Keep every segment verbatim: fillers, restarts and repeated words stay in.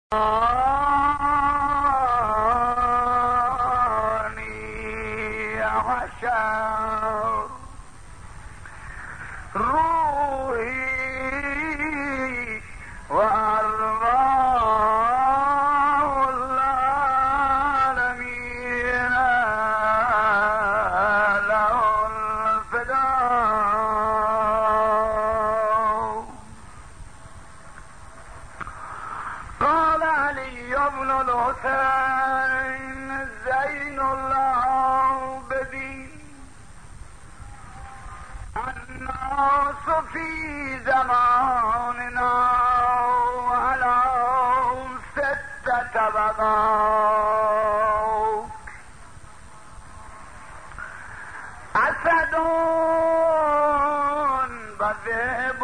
عشر روحي وأرواح العالمين له الفداء. قال علي بن الحسين زين العابدين: الناس في زماننا على ستة طبقات: أسد وذئب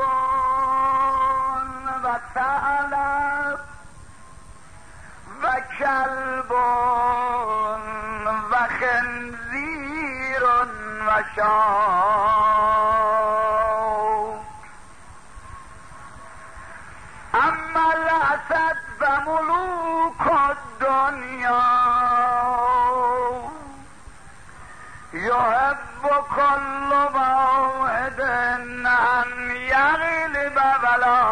وثعلب وكلب وخنزير وشاة. أما الأسد فملوك الدنيا يحب كل موعد أن يغلب ولا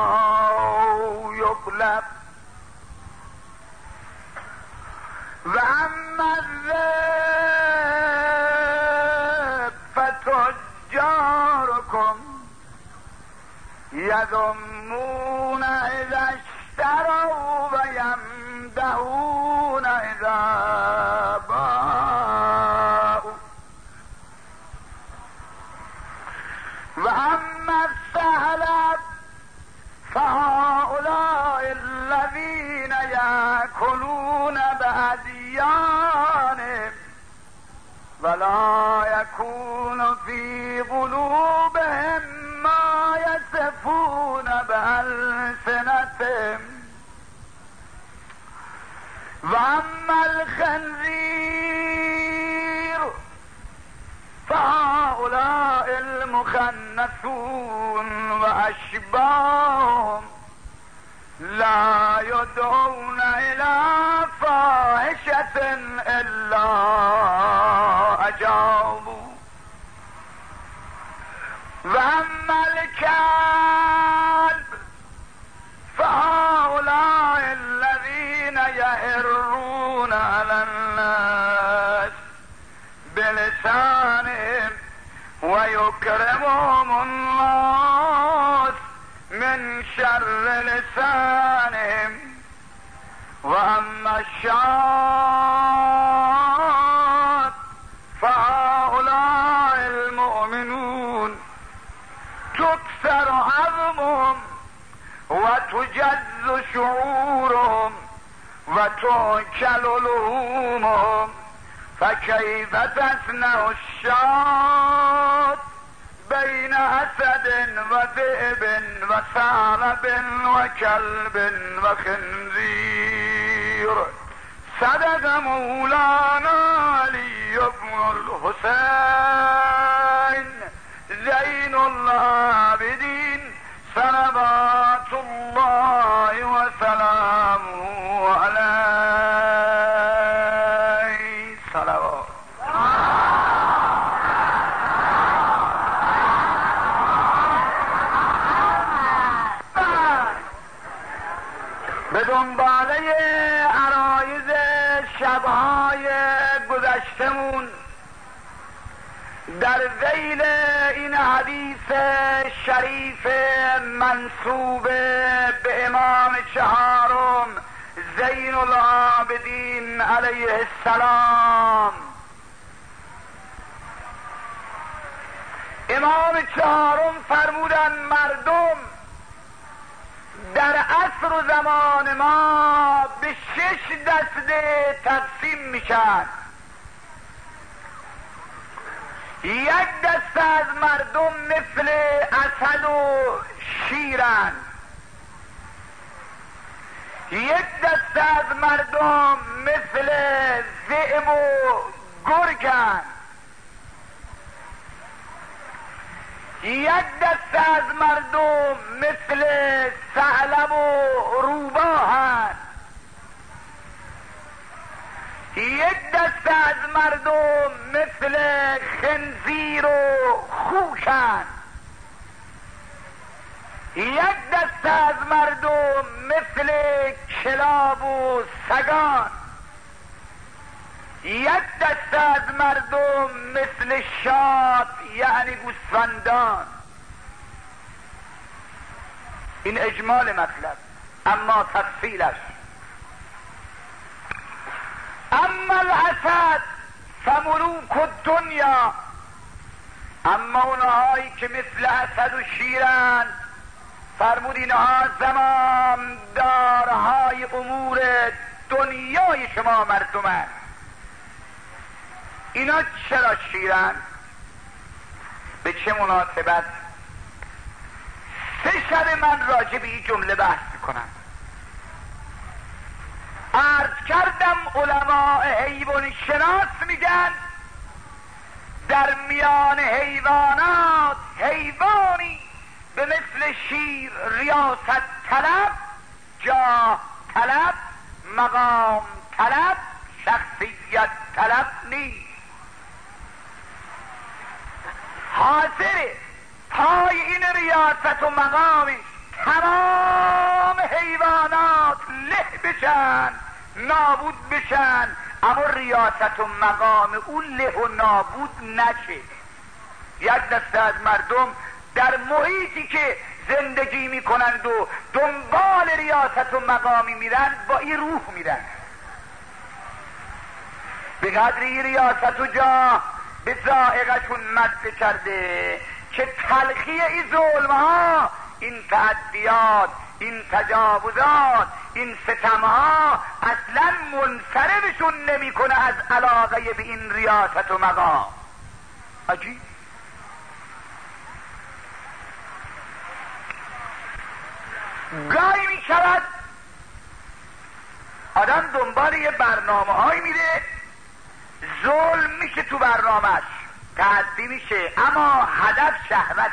يغلب. وأما الذئب فتجاركم يذمون إذا اشتروا ويمدحون إذا باعوا. وأما الثعلب فهؤلاء الذين يأكلون بأديانهم ولا يكون في قلوبهم ما يصفون بألسنتهم. وأما الخنزير فهؤلاء المخنثون وأشباههم لا يدعون إلى فاحشة إلا أجابوا. وأما الكلب فهؤلاء الذين يهرون على الناس بلسانهم ويكرمهم الناس من شر لسانهم. وأما الشاة فهؤلاء المؤمنون تكسر عظمهم وتجز شعورهم وتؤكل لحومهم. فكيف تصنع الشاة بين أسد وذئب وثعلب وكلب وخنزير؟ صدق مولانا علي بن الحسين زين العابدين صلوات الله وسلامه عليه. صلوات. به دنباله عرایض شبهای گذشتمون در ذیل این حدیث شریف منسوب به امام چهارم زین العابدین علیه السلام، امام چهارم فرمودن مردم در عصر و زمان ما به شش دسته تقسیم میشن. یک دسته از مردم مثل اسد و شیرن، یک دسته از مردم مثل ذئب و گرگن، یک دسته از مردم مثل ثعلب و روباهن، دسته از مردم مثل خنزیر و خوکن، یک دسته از مردم مثل کلاب و سگان، یک دسته از مردم مثل شات یعنی گوسفندان. این اجمال مطلب، اما تفصیلش: اما الاسد فملوک الدنیا، اما اونهایی که مثل اسد و شیرند، فرمود اینها زمامدارهای امور دنیای شما مردمند. اینا چرا شیرند؟ به چه مناسبت؟ سه شب من راجع به این جمله بحث میکنم. عرض کردم علماء حیوان شناس میگن در میان حیوانات حیوانی به مثل شیر ریاست طلب، جاه طلب، مقام طلب، شخصیت طلب نیست. حاضره پای این ریاست و مقامش تمام حیوانات له بشن، نابود بشن، اما ریاست و مقام اون له و نابود نشه. یک دسته از مردم در محیطی که زندگی میکنند و دنبال ریاست و مقامی میرن، با این روح میرن. به قدری ریاست و جا به ذائقشون مزه کرده که تلخی این ظلم ها، این تعدیات، این تجاوزات، این ستم ها اصلا منصرفشون نمیکنه از علاقه به این ریاست و مقام. عجیب. گاهی می شود آدم دنبال یه برنامه های میره، ظلم میشه تو برنامهش، تعدی میشه، اما هدف شهوته.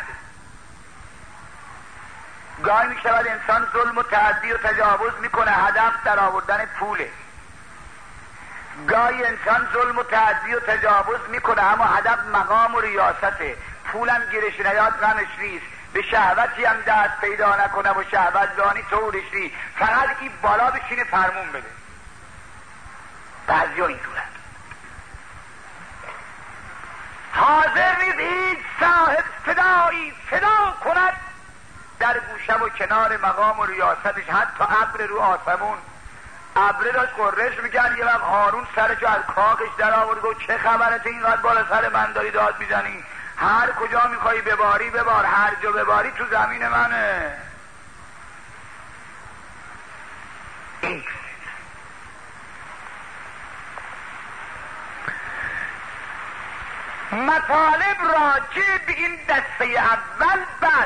گاهی می شود انسان ظلم و تعدی و تجاوز میکنه، هدف در آوردن پوله. گاهی انسان ظلم و تعدی و تجاوز میکنه، اما هدف مقام و ریاسته. پولم گیرش نیاد غمش نیست، به شهوتی هم دست پیدا نکنه و شهوت دانی طورش نیست، فقط این بالا بشینه فرمون بده. بعضی ها اینطورن، حاضر نیست هیچ صاحب صدایی صدا کند در گوشه و کنار مقام و ریاستش. حتی ابر رو آسمون، ابر داشت قررش میکرد، یه وقت هارون سرشو از کاخش در آورد، گفت چه خبرته اینقدر بالا سر من داری داد میزنی؟ هر کجا میخوایی بباری ببار، هر جا بباری تو زمین منه. این مطالب راجع به این دسته اول بد،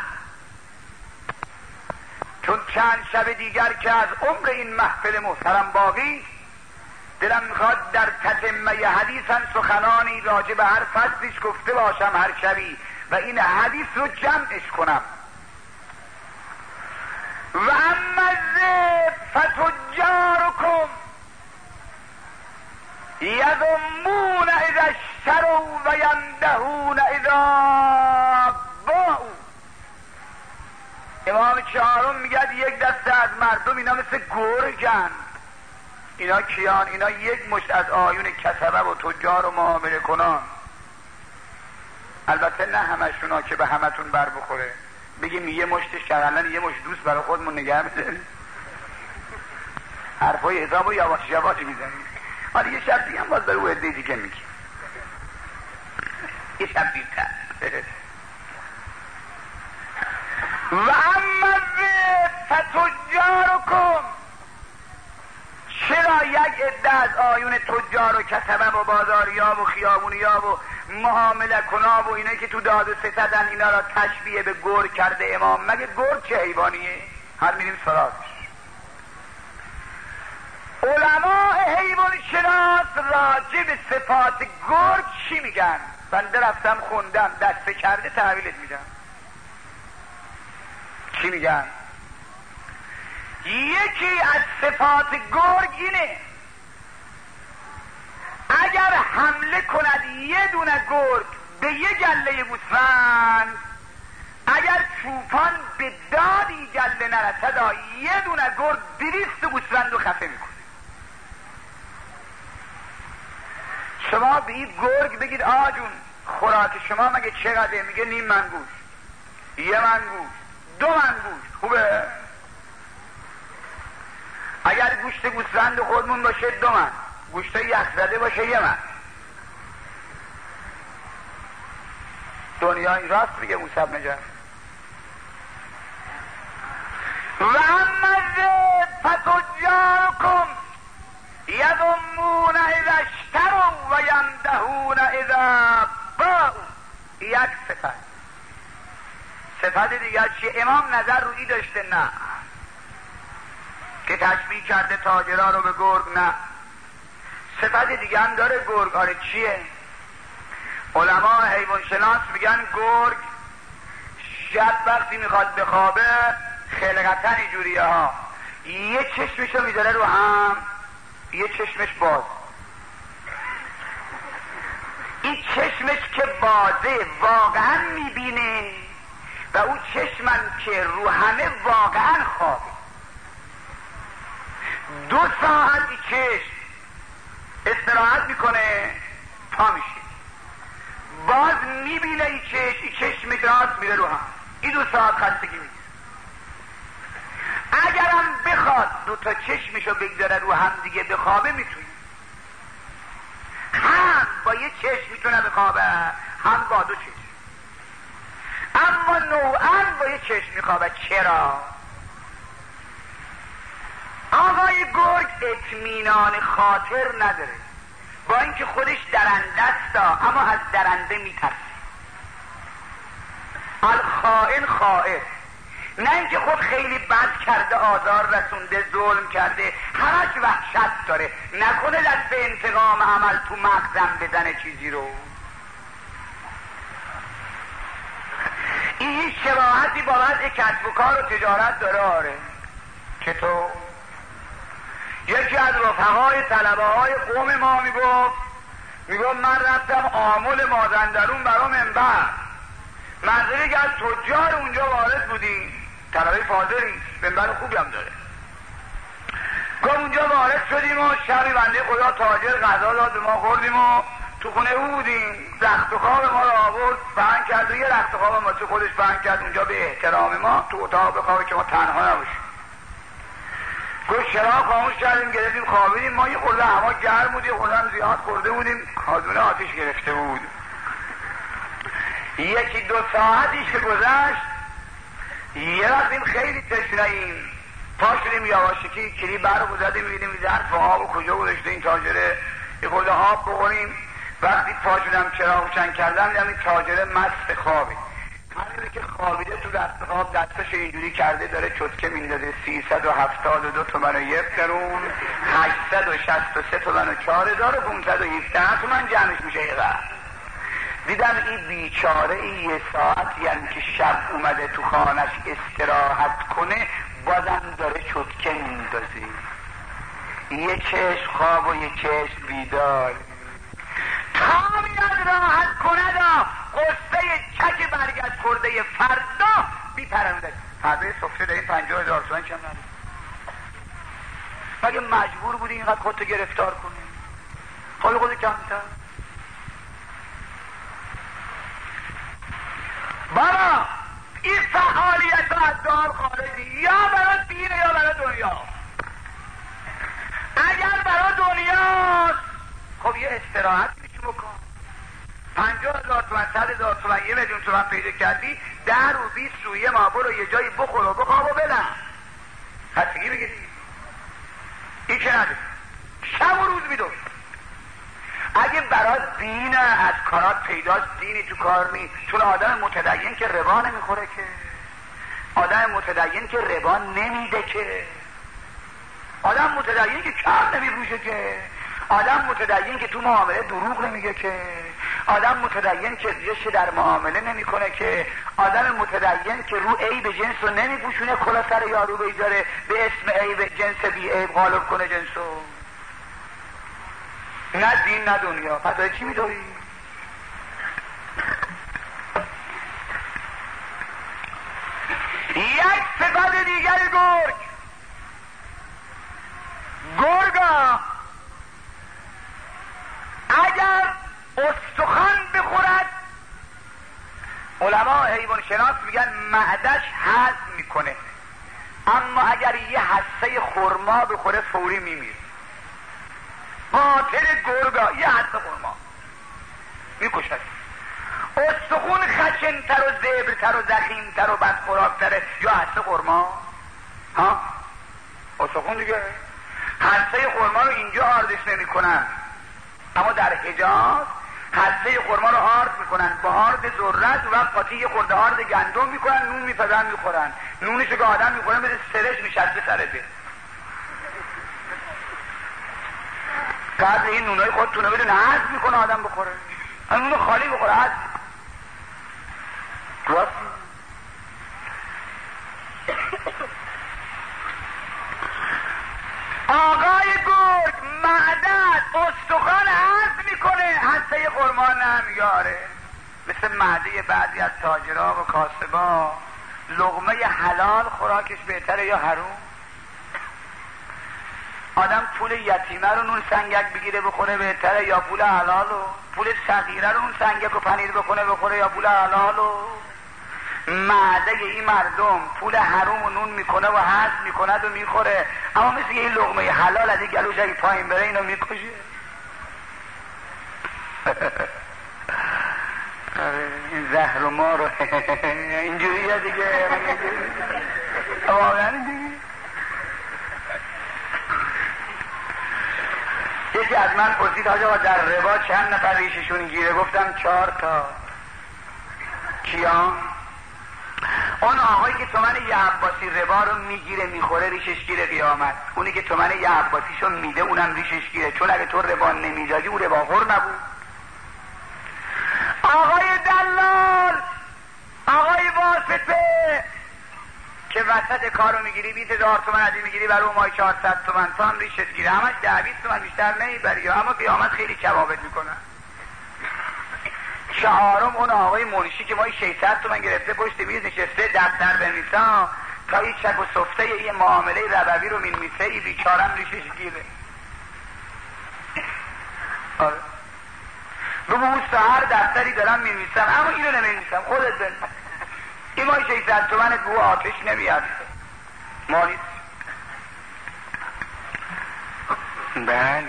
چون چند شب دیگر که از عمر این محفل محترم باقی، دلم میخواد در تتمه حدیثم سخنانی راجع به هر فصلش گفته باشم هر شبی و این حدیث رو جمعش کنم. و اما فتجارکم یذمون اذا اشتروا و یندهون اذا باعوا. امام چهارم میگه یک دسته از مردم اینا مثل گرگن. اینا کیان؟ اینا یک مشت از آیون کسبه و تجار و معامله کنان. البته نه همشونا که به همتون بر بخوره، بگیم یه مشتش کردن یه مشت دوست برای خودمون نگه می‌داریم، حرفای حساب و یواش یواش میزنیم. حالا یه شب دیگه هم باز برای او عده دیگه میگیم، یه شب دیرتر. و اما فتجارکم، چرا یک عده از آیون تجار و کسبه و بازاریا و خیابونیا و معامله کنا و اینایی که تو داد و ستدن اینا را تشبیه به گرگ کرده امام؟ مگه گرگ چه حیوانیه؟ هر میریم سراغش. علماء حیوان شناس راجع به صفات گرگ چی میگن؟ بنده رفتم خوندم، دسته کرده تحویلت میدم. چی میگن؟ یکی از صفات گرگ اینه اگر حمله کند یه دونه گرگ به یه گله گوسفند، اگر چوپان به دادی گله نرسد یه دونه گرگ دویست گوسفند رو خفه میکنه. شما به این گرگ بگید آقا جون خوراک شما مگه چقدره؟ میگه نیم منگوش، یه منگوش، دو منگوش. خوبه؟ اگر گوشت گوسفند خودمون باشه دو من، گوشت یخ زده باشه یه من. دنیا این راست بگه موسی بن جعفر. و اما فتجارکم یضمون اذا اشتروا و یمدحون اذا باعوا. یک صفت. صفت دیگر چیه؟ امام نظر روی داشته نه که تشبیه کرده تاجرها رو به گرگ، نه. صفت دیگه هم داره گرگ. آره چیه؟ علما حیوان شناس میگن گرگ شب وقتی میخواد بخوابه خلقتن اینجوریه ها، یه چشمشو میذاره رو هم، یه چشمش باز. این چشمش که بازه واقعا میبینه و اون چشمم که رو همه واقعا خوابه. دو ساعت این چشم استراحت میکنه پا میشه، باز میبینه این چشم، این چشم راست میره رو هم، این دو ساعت خستگی میگیره. اگرم بخواد دو تا چشمشو بگذاره رو هم دیگه بخوابه میتونه، هم با یه چشم میتونه بخوابه هم با دو چشم، اما نوعا با یه چشم میخوابه. چرا؟ آقای گرگ اطمینان خاطر نداره، با اینکه خودش درنده است اما از درنده میترسه. الخائن خائن، نه اینکه خود خیلی بد کرده، آزار رسونده، ظلم کرده، همش وحشت داره، نکنه دست به انتقام عمل تو مغزم بزنه چیزی رو. این شباهتی با وضع کسب و کار و تجارت داره. آره چطور؟ یکی از رفقای طلبه های قوم ما میگفت میگفت من رفتم آمل مازندرون برا منبر، منظوری که از تجار اونجا وارد بودیم، طلبه فاضلی، منبر خوبی هم داره. گفت اونجا وارد شدیم و شبی بنده خدا تاجر غذا داد به ما خوردیم و تو خونه او بودیم، رخت و خواب ما رو آورد پهن کرد و یه رخت و خواب ما تو خودش پهن کرد اونجا به احترام ما تو اتاق بخوابه که ما تنها نباشیم. گفت چرا خاموش کردیم گرفتیم خوابیدیم، ما یه خورده هوا گرم بود، یه خورده هم زیاد خورده بودیم، کادونه آتیش گرفته بود. یکی دو ساعتیش که گذشت یه رفتیم خیلی تشنه‌ایم، پا شدیم یواشکی کلی برق زدیم می‌بینیم این ظرف آب کجا گذاشته این تاجره، یه خورده آب بخوریم. وقتی پا شدم چراغ روشن کردم دیدم این تاجره مست خوابه، همینه که خوابیده تو دست خواب دستش اینجوری کرده داره چتکه میندازه. سیصد و هفتاد و دو تومن و یک قرون، هشتصد و شصت و سه تومن و چهار هزار و پانصد و هفده تومن جمعش میشه. ایقدر دیدم این بیچاره این یه ساعت یعنی که شب اومده تو خانش استراحت کنه بازم داره چتکه میندازه، یه چشم خواب و یه چشم بیدار. تا میاد راحت کند قصه چک برگشت خورده فردا بیپرنده. فردا صفحه داریم پنجاه هزار تومن کم نداره. مگه مجبور بودی اینقدر خودتو گرفتار کنی؟ حال خودت کمتر. بابا این فعالیت ها از دار خارجی، یا برای دین یا برای دنیا. اگر برای دنیاست خب یه استراحت میشه بکن. پنجاه هزار تومن، صد هزار تومن، یه میلیون تومن پیدا کردی، ده رو بیست رو یه ما برو یه جایی بخور و بخواب و بلن خستگی بگیری. این که نداری شب و روز میدون. اگه برای دین از کارات پیداست دینی تو کار می، چون آدم متدین که ربا نمیخوره که، آدم متدین که ربا نمیده که، آدم متدین که کم نمیپوشه که، آدم متدین که تو معامله دروغ نمیگه که، آدم متدین که ریش در معامله نمیکنه که، آدم متدین که رو عیب جنس رو نمیپوشونه کلا سر یارو بیداره به اسم عیب جنس بی عیب غالب کنه جنسو. نه دین نه دنیا. پس داری چی میداری؟ یک صفت دیگر گرگ، گرگا اگر استخوان بخورد علما حیوان شناس میگن معدش هضم میکنه، اما اگر یه حصه خرما بخوره فوری میمیره. باطل گرگا یه حصه خرما میکشد. استخون خشنتر و زبرتر و زخیمتر و بدخوراکتره یا حصه خرما؟ ها؟ استخون دیگه. حصه خرما رو اینجا آردش نمی کنن، اما در حجاز حصه خرما رو آرد میکنن با آرد ذرت و قاطی یه خورده آرد گندم میکنن، نون میپزن میخورن. نونش که آدم میخورن مثل سرش میشسته سر دل. قبل این نونای خودتونه بدون هضم میکنه آدم بخوره، اما نون خالی بخوره هضم. راست آقای گرگ معدت استخوان هضم میکنه، حصه خرما نمیاره. مثل معده بعضی از تاجرها و کاسبا، لقمه حلال خوراکش بهتره یا حروم؟ آدم پول یتیمه رو نون سنگک بگیره بخوره بهتره یا پول حلالو؟ پول صغیره رو نون سنگک و پنیر بخوره بخوره یا پول حلالو؟ معده این مردم پول حروم و نون میکنه و هضم میکنه و میخوره، اما مثل این لقمه حلال از این گلوش اگه پایین بره اینو میکشه. این زهر و ما رو اینجوریه دیگه، واقعا دیگه. یکی از من پرسید حاج آقا در ربا چند نفر ریششون گیره؟ گفتم چهار تا. کیا؟ اون آقایی که تومن یه عباسی ربا رو میگیره میخوره ریشش گیره قیامت. اونی که تومن یه عباسیشو میده اونم ریشش گیره، چون اگه تو ربا نمیدادی اون ربا خور نبود. آقای دلال، آقای واسطه که وسط کارو میگیری بیست هزار تومن ازی میگیری برای اون مای چهارصد تومن، تو هم ریشت گیره، همش ده بیست تومن بیشتر نمیبری، اما قیامت خیلی ثوابت میکنن. چهارم اون آقای منشی که ما ششصد تومن گرفته پشت میز نشسته دفتر بنویسا تا این چک و سفته یه معامله ربوی رو مینویسه، این بیچارم ریشش گیره. آره رو به اون سهر دفتری دارم مینویسم اما اینو نمینویسم، خودت بنویس. این مای ششصد تومنت به آتش نمیاد مالیست. بله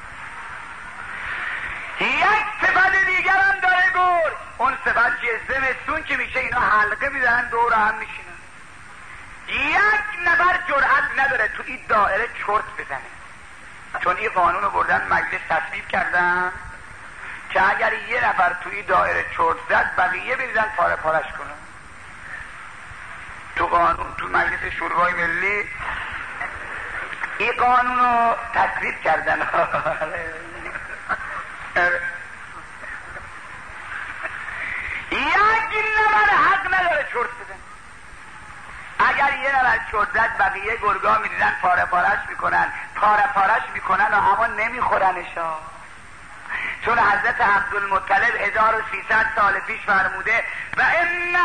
یک صفت دیگر هم داره گرگ. اون صفت چیه؟ زمستون که میشه اینا حلقه میزنن دور هم میشینن. یک نفر جرأت نداره تو این دایره چرت بزنه، چون این قانون رو بردن مجلس تصویب کردن که اگر یه نفر تو این دایره چرت زد بقیه بریزن پاره پارش کنن. تو قانون تو مجلس شورای ملی این قانون رو تصویب کردن. یک نفر حق نداره چرت بزن. اگر یه نفر چرت زد بقیه گرگا میریزن پاره پارش میکنن، پاره پارش میکنن و اما نمیخورنشا، چون حضرت عبدالمطلب هزار و سیصد سال پیش فرموده و ان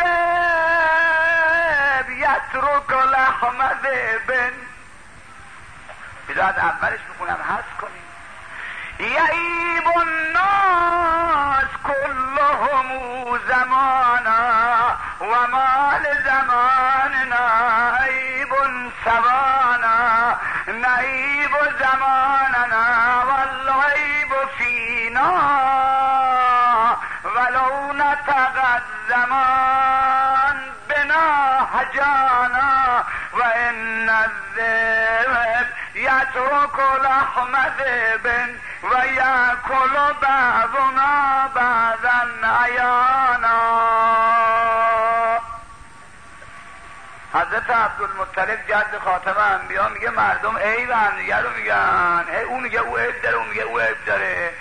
الذئب یترک لحم ذئب. بذار اولش بخونم حس کنیم. یعیب الناس كلهم زمانا و مال زماننا عیب سوانا نعیب زماننا والعیب فینا ولو نطق الزمان بنا حجانا و ان الذئب یترک لحم ذئب و یأکل بعضنا بعضا عیانا. حضرت عبدالمطلب جد خاتم انبیا میگه مردم عیب هم دیگه رو میگن، اون میگه او عیب داره، اون میگه او عیب داره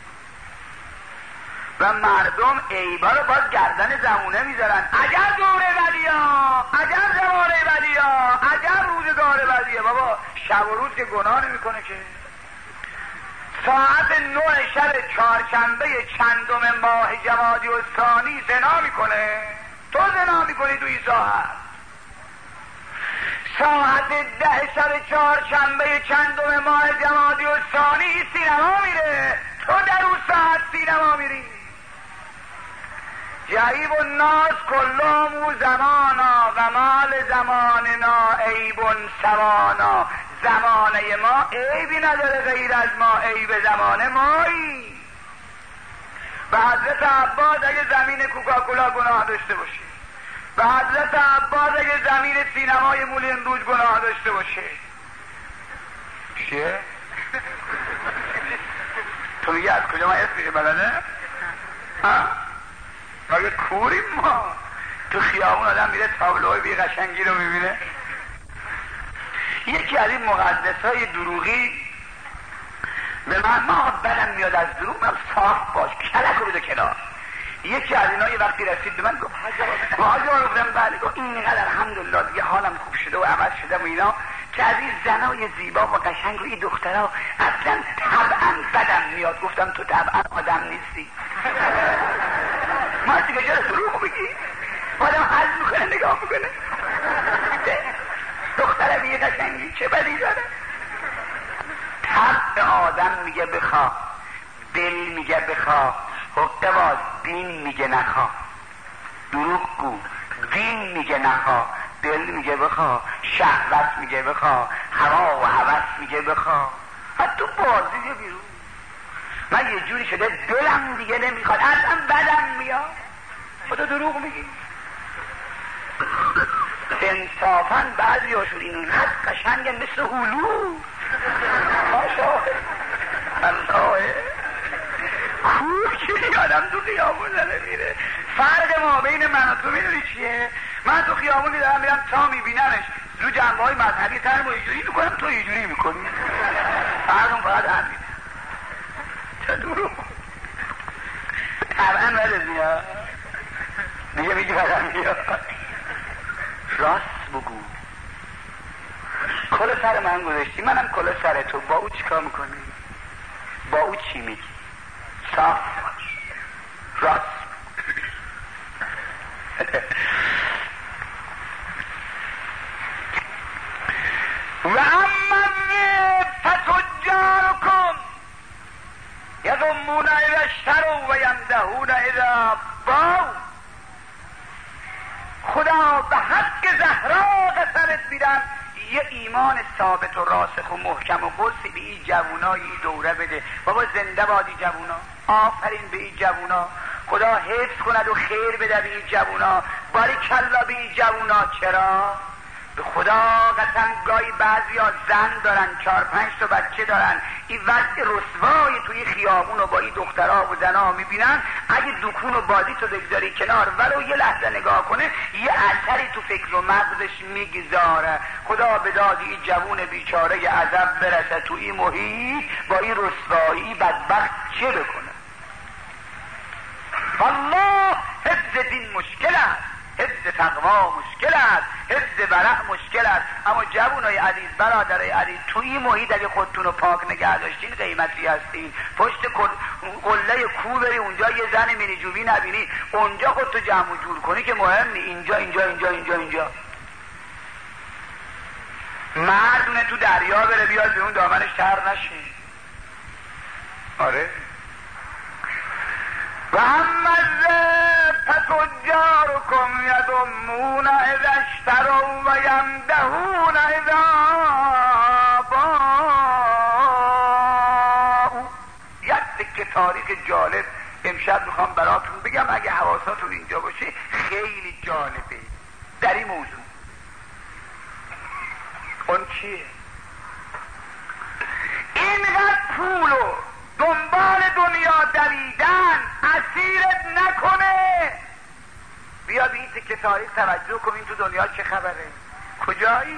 و مردم عیبا رو باز گردن زمونه میذارن. اگر دوره ولیا، اگر زمانه ولیا، اگر روزگار ولیا، بابا شب و روز که گناه نمیکنه که. ساعت نه شب چهارشنبه چندم ماه جمادی الثانی زنا میکنه، تو زنا میکنی تو این ساعت. ساعت ده شب چهارشنبه چندم ماه جمادی الثانی سینما میره، تو در اون ساعت سینما میری. جعیب الناس کلهم زمانا و مال زماننا عیب سوانا. زمانه ما عیبی نداره غیر از ما، عیب زمانه مایی. به حضرت عباس اگه زمین کوکاکولا گناه داشته باشه، به حضرت عباس اگه زمین سینمای مولین روز گناه داشته باشه، چیه؟ تو میگه از کجا ما اسم میشه بلده؟ ها؟ مگه کوریم ما؟ تو خیابون آدم میره تابلوهای بی قشنگی رو میبینه. یکی از این مقدسای دروغی به من، ما بدم میاد از دروغ، من صاف باش، کلک رو بده کنار. یکی از اینا یه وقتی رسید به من گفت حاجی آقا، گفتم بله. گفت اینقدر الحمدلله دیگه حالم خوب شده و عوض شده و اینا که از این زنای زیبا و قشنگ و این دخترها اصلا طبعا بدم میاد. گفتم تو طبعا آدم نیستی. ما دیگه چرا دروغ بگی؟ آدم حل میکنه، نگاه میکنه، دختره بیه قشنگی چه بدی داره؟ طبع آدم میگه بخوا، دل میگه بخوا، حقه باز دین میگه نخوا. دروغ گو، دین میگه نخوا، دل میگه بخوا، شهوت میگه بخوا، هوا و هوس میگه بخوا. حتی بازی بیرون من یه جوری شده دلم دیگه نمیخواد، اصلا بدم میاد. خدا دروغ میگی؟ انصافاً بعضی هاشون اینقدر قشنگه مثل هلو. ماشاءالله الله کور که آدم تو خیابون داره میره. فرق ما بین من و تو میدونی چیه؟ من تو خیابونی دارم میرم تا میبینمش رو جنبه های مذهبی ترم و اینجوری میکنم، تو اینجوری میکنی. فرقم فقط همین. چه دروغ طبعا بدت میاد دیگه، میگی بدم میاد. راست بگو. کل سر من گذاشتی، منم کل سر تو، با او چیکار میکنی؟ با او چی میگی؟ صاف باش، راست. و اما فتجارکم یضمون اذا اشتروا و یمدحون اذا باعوا. خدا به حق زهرا قسمت میدم یه ایمان ثابت و راسخ و محکم و قرصی به این جوونا این دوره بده. بابا زنده بادی جوونا، آفرین به این جوونا، خدا حفظ کند و خیر بده به این جوونا، باری کلا به این جوونا. چرا؟ به خدا قسم گاهی بعضی ها زن دارن، چهار پنج تا بچه دارن، این وضع رسوای توی خیابون و با این دخترها و زنها میبینن. اگه دکون و بازی تو بگذاری کنار ولو یه لحظه نگاه کنه یه اثری تو فکر و مغزش میگذاره. خدا به داد این جوون بیچاره عذب برسه تو این محیط با این رسوایی بدبخت چه بکنه؟ والله حفظ دین مشکل است، حفظ تقوا مشکل است، حفظ ورع مشکل است. اما جوانای عزیز، برادرای عزیز، تو این محیط اگه خودتون رو پاک نگه داشتین قیمتی هستین. پشت قله کو بری اونجا یه زن مینی جوبی نبینی، اونجا خودتو جمع جور کنی که مهم نی. اینجا اینجا اینجا اینجا اینجا مردونه تو دریا بره بیاد به اون دامنش تر نشه. آره. و اما فتجارکم یضمون اذا اشتروا و یمدحون اذا باعوا. یک تکه تاریخ جالب امشب میخوام براتون بگم، اگه حواساتون اینجا باشه خیلی جالبه در این موضوع. اون چیه؟ اینقدر پولو دنبال دنیا دویدن اسیرت نکنه. بیا به این تکه تاریخ توجه کن، این تو دنیا چه خبره؟ کجایی؟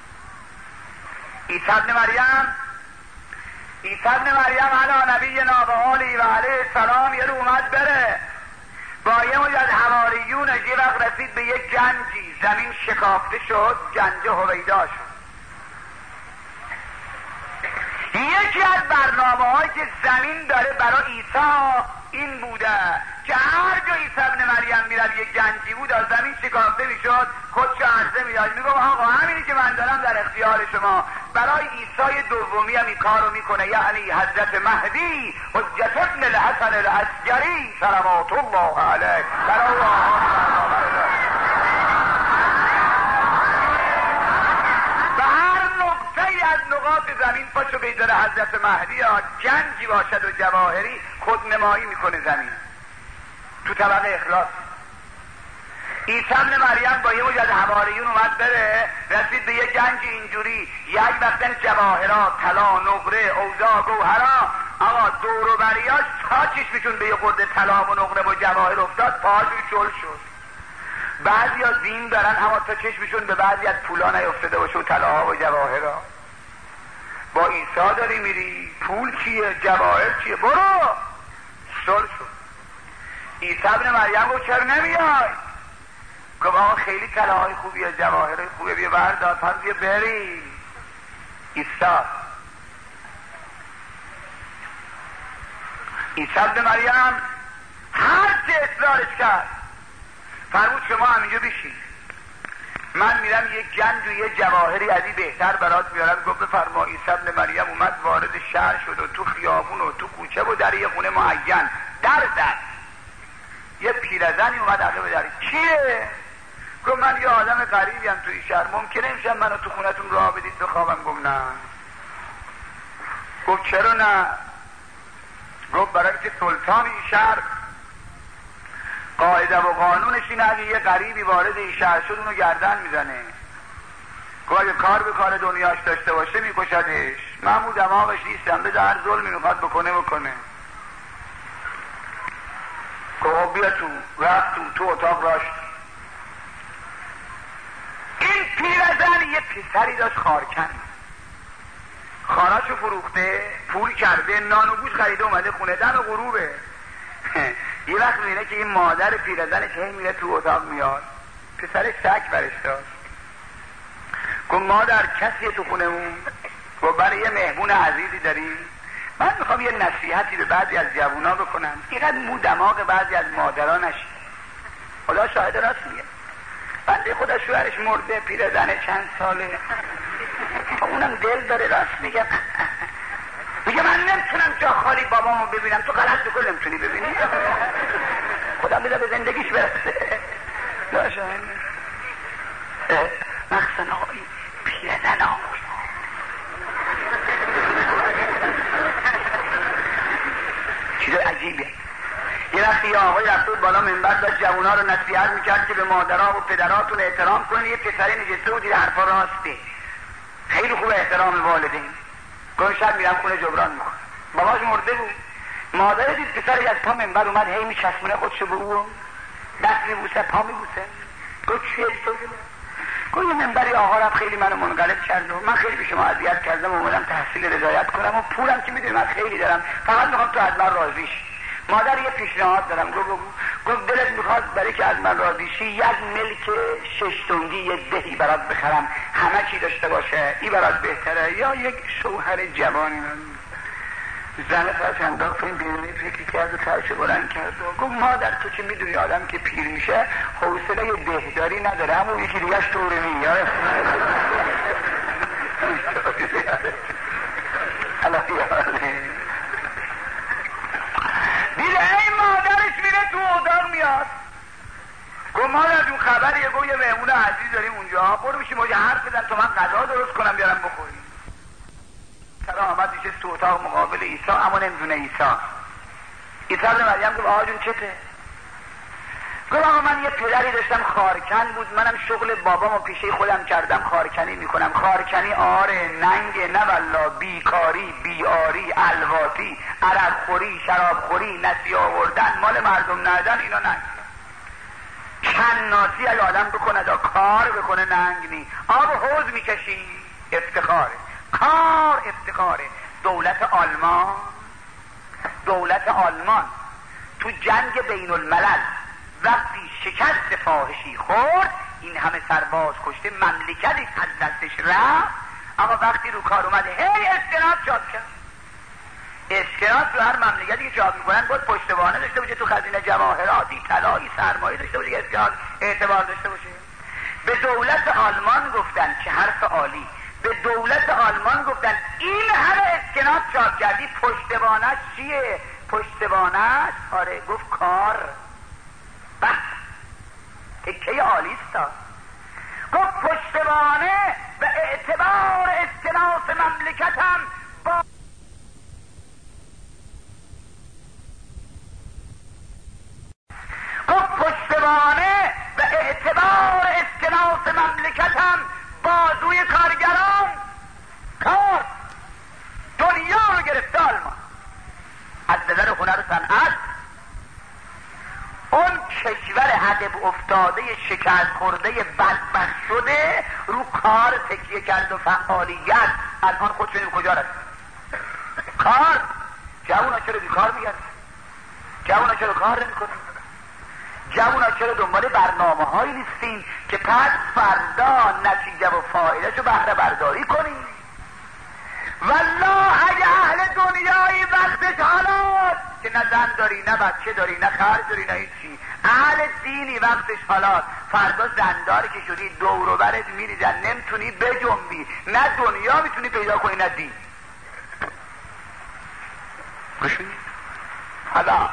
عیسی ابن مریم عیسی ابن مریم علی نبینا و آله و علیه السلام یه رو اومد بره با یه مجد حواریونش. یه وقت رسید به یک گنجی، زمین شکافته شد، گنج هویدا شد. یه یکی از برنامه هایی که زمین داره برای عیسی این بوده که هر جا عیسی ابن مریم میرد یک گنجی بود از زمین شکافته میشد، خودشو عرضه میداد، میگم آقا همینی که من دارم در اختیار شما. برای عیسی دومی هم این کارو میکنه، یعنی حضرت مهدی حجت ابن الحسن العسکری صلوات الله علیه. برای به هر نقطه‌ای از نقاط زمین پاشو بیداره حضرت مهدی ها، گنجی باشد و جواهری، خودنمایی میکنه زمین تو طبق اخلاص. عیسی ابن مریم با یه موج از حواریون اومد بره، رسید به یه گنج اینجوری، یک وقتن جواهرات، طلا، نقره، اوضاع، گوهرا، آقا دور و بریاش تا چشمشون به یه خورده طلا و نقره و جواهر افتاد پاهاشون شل شد. بعضی ها دین دارن اما تا چشمشون به بعضی از پولا نیفتاده باشه و طلاها و جواهرها. با عیسی داری میری، پول چیه، جواهر چیه، برو. شل شد. عیسی ابن مریم گفت چرا نمیای؟ گفت آقا خیلی طلاهای خوبیه، جواهرهای خوبیه، بیا بردار، پس بیا بری. عیسی عیسی ابن مریم هر چه اصرارش کرد فرمود شما همینجا بشین، من میرم یه گنج و یه جواهری از این بهتر برات میارم. گفت بفرما. عیسی ابن مریم اومد وارد شهر شد و تو خیابون و تو کوچه و در یه خونه معین در در یه پیرزنی اومد عقب در. کیه؟ گفت من یه آدم غریبیم تو این شهر، ممکنه امشب منو تو خونتون راه بدید بخوابم؟ گفت نه. گفت چرا نه؟ گفت برای که سلطان این شهر قاعده و قانونش اینه اگه یه غریبی وارد این شهر شد اونو گردن میزنه. گفت اگه کار به کار دنیاش داشته باشه میکشدش، من مو دماغش نیستم، به هر ظلمی میخواد بکنه بکنه. گفت بیا تو. رفت تو تو اتاق راش. این پیرزن یه پسری داشت خارکن، خانه‌شو فروخته، پول کرده، نان و گوش خریده اومده خونه، دم غروبه. یه وقت میبینه که این مادر پیرزنش هی میره تو اتاق میاد. پسرش شک برش داشت. گفت مادر کسی تو خونمون؟ گفت برای یه مهمون عزیزی داریم، من میخوام یه نصیحتی به بعضی از جوونا بکنم، اینقدر مو دماغ بعضی از مادرها نشه. خدا شاهد راست میگه. بنده خدا شوهرش مرده، پیرزن چند ساله، اونم دل داره، راست میگم. میگه من نمیتونم جا خالی بابامو ببینم، تو غلط بکن نمیتونی ببینی. خدا بذار به زندگیش برسه. داشتم مخصن آقایی پیرزن ها چیز عجیبه. یه وقتی یه آقای رفته بود بالا منبر داشت جوونا رو نصیحت میکرد که به مادرها و پدراتون احترام کنید. یه پسری نشسته بود، دیده حرفا راسته، خیلی خوب احترام والدین. گفت شب میرم خونه جبران میکنم. باباش مرده بود. مادر دید پسری از پا منبر اومد هی میچسبونه خودشو به او، دست میبوسه، پا میبوسه. گفت چیه تو؟ گفت یه منبری آقا رفت خیلی منو منقلب کرد و من خیلی به شما اذیت کردم و اومدم تحصیل رضایت کنم و پولم که میدونی من خیلی دارم، فقط میخوام تو از من راضی شی. مادر یه پیشنهاد دارم. گفت گفت دلت میخواد برای که از من راضی شی یک ملک شش تنگی یه دهی برات بخرم، همه چی داشته باشه، این برات بهتره یا یک شوهر جوانی؟ من زن فرش انداخت این بیرونی فکر کرد و سرش بلند کرد و گفت مادر تو که میدونی آدم که پیر میشه حوصله دهداری نداره، همون یکی دیگهش طوره میاره. دیده این مادرش میره تو اتاق میاد. گفت مادر جون خبریه؟ گفت یه مهمون عزیز داریم اونجا، برو میشی موجه حرف بزن تا من غذا درست کنم بیارم بخوری. سلام آمد میشه تو اتاق مقابل عیسی، اما نمیدونه عیسی. عیسی ابن مریم گفت آقا جون چته؟ گفت آقا من یه پدری داشتم خارکن بود، منم شغل بابامو پیشه خودم کردم خارکنی میکنم. خارکنی آره، ننگ، نه والله، بیکاری، بیاری، الواتی، عرق خوری، شراب خوری، نسی آوردن، مال مردم ندن، اینا ننگ. کناسی اگه آدم بکنه دا کار بکنه ننگ نی. آب حوض میکشی افتخاره، کار افتخاره. دولت آلمان دولت آلمان تو جنگ بین الملل وقتی شکست فاحشی خورد، این همه سرباز کشته، مملکتی از دستش رفت، اما وقتی رو کار اومده هی استناد شاد کرد. اسکناس تو هر مملکتی که چاپ میکنن باید پشتوانه داشته باشه، تو خزینه جواهراتی طلایی سرمایه داشته باشه، اسکناس اعتبار داشته باشه. به دولت آلمان گفتن که حرف عالی، به دولت آلمان گفتن این همه اسکناس چاپ کردی پشتوانش چیه؟ پشتوانش آره گفت کار. بس تکه عالی است. گفت پشتوانه و اعتبار اسکناس مملکتم با گفت پشتوانه و اعتبار اسکناس مملکتم بازوی کارگران کار. دنیا رو گرفته آلمان از نظر هنر و صنعت. اون کشور عقب افتاده شکست خورده بدبخت شده رو کار تکیه کرد و فعالیت. الان خودشون کجا رسید؟ کار. جوونا چرا بیکار میگردن؟ جوونا چرا کار نمیکنن؟ جوونا چرا دنبال برنامه هایی نیستین که پس فردا نتیجه و فایده شو بهره برداری کنین؟ والله اگه اهل دنیایی وقتش حالات که نه زن داری نه بچه داری نه خرج داری نه هیچی، اهل دینی وقتش حالات فردا زنداری که شدی دور و برت میریزن نمیتونی بجنبی، نه دنیا میتونی پیدا کنی نه دین. بشونی حالا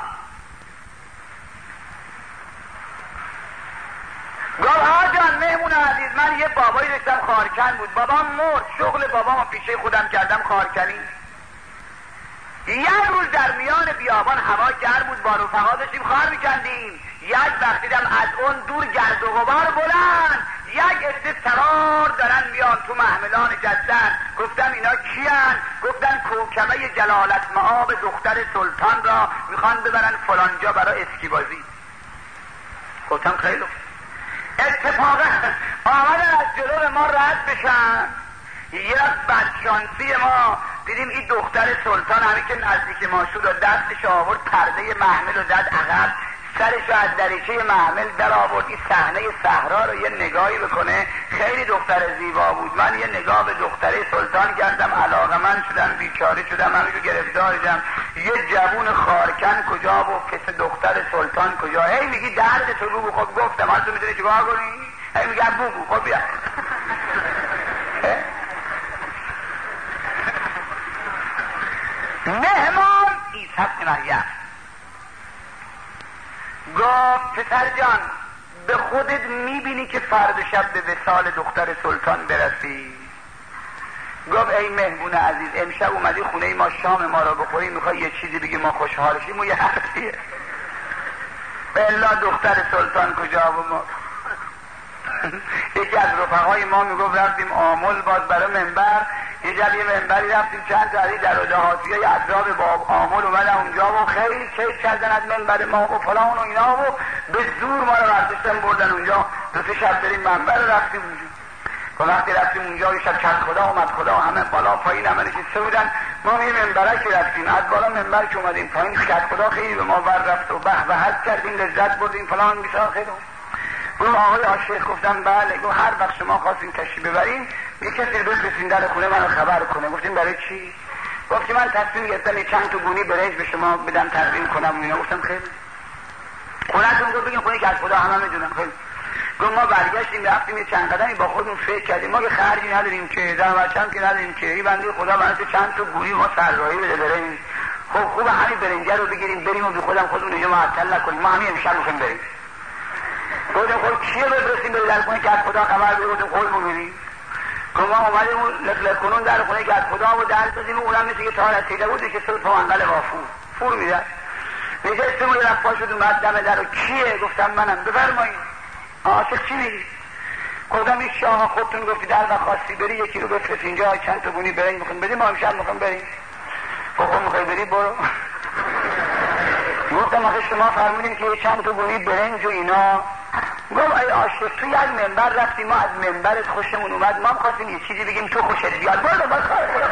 گفت آقا جان مهمون عزیز من یه بابایی داشتم خارکن بود، بابام مرد، شغل بابام پیشه خودم کردم خارکنی. یک روز در میان بیابان هوا گرم بود، با رفقا داشتیم خار میکندیم، یک وقت دیدم از اون دور گرد و غبار بلند یک عده سوار دارن میان تو محملان جدن. گفتم اینا کیان؟ گفتن کوکبه جلالت مآب دختر سلطان را میخوان ببرن فلانجا برای اسکی بازی. گفتم خیلی اتفاقا آمدن از جلو ما رد بشن. یک بدشانسی ما دیدیم این دختر سلطان همین که نزدیک ما شد و دستش آورد پرده محمل رو زد عقب، سرش رو از دریچه محمل در آورد این صحنه صحرا رو یه نگاهی بکنه. خیلی دختر زیبا بود. من یه نگاه به دختر سلطان کردم، علاقمند شدم، بیچاره شدم، من رو گرفتار شدم. یه جوون خارکن کجا و پس دختر سلطان کجا؟ هی میگی درد تو بگو. خب گفتم حال تو میتونی چیکار کنی؟ هی میگه بگو. خب بیا مهمان عیسی ابن مریم گفت پسر جان به خودت میبینی که فردا شب به وصال دختر سلطان برسی؟ گفت ای مهمون عزیز امشب اومدی خونه ما شام ما را بخوری، میخوای یه چیزی بگی ما خوشحال شیم و یه حرفیه. الا دختر سلطان کجا و ما یکی از رفقای ما میگفت رفتیم آمل باز برای منبر، یه جب یه منبری رفتیم چند تا علی در دهاتی های اطراف باب آمل اومدن اونجا و خیلی کیف کردن از منبر ما و فلان و اینا و به زور ما رو برداشتن بردن اونجا. دو سه شب بریم منبر رفتیم اونجا. و وقتی رفتیم اونجا یه شب چند خدا اومد خدا همه بالا پایین همه نشسته بودن. ما یه منبره که رفتیم از بالا منبر که اومدیم پایین خد خدا خیلی به ما بر رفت و به به حد کردیم لذت بردیم فلان بیسار خیلی. گفت آقای عاشق؟ گفتم بله. گفت هر وقت شما خواستین تشریف ببرین یه کسی بفرستین در خونه منو خبر کنه. گفتیم برای چی؟ گفت من تصمیم گرفتم چند تا گونی برنج به شما بدم تقدیم کنم. اینا گفتم خیلی. خونه‌تون گفت بگین خونه که از خدا همه میدونم. خیلی. گفت ما برگشتیم رفتیم چند قدمی با خودمون فکر کردیم ما که خرجی نداریم که در بچه‌ام که نداریم که این بنده خدا برای چند تا گونی ما سرایی بده بریم. خب خوب همین برنج رو بگیریم بریم و به خودم خودمون اینجا معطل نکنیم، ما همین امشب می‌خوایم بریم. گفتم خب کیه بفرستیم بره در خونه که از خدا خبر بده؟ گفتم خودمون میریم. گفت ما اومدیم اون لک کنون در خونه که از خدا و در بزنیم اونم مثل که تا رسیده بود که صد تا منقل وافور فور میدن. نشستیم و رفت پا شد اومد دم در. کیه؟ گفتم منم. بفرمایید. عاشق چی میگی؟ گفتم این شاه خودتون گفتی در و خواستی بری یکی رو بفرست اینجا چند تا گونی برنج میخوایم بدیم، ما امشب میخوایم بریم. گفتم میخوای بری برو. گفتم آخه شما فرمودین که چند تا گونی برنج و اینا. گفت ای عاشق تو یک منبر رفتیم ما از منبرت خوشمون اومد، ما میخواستیم یه چیزی بگیم تو خوشت بیاد. برو باز کار خدا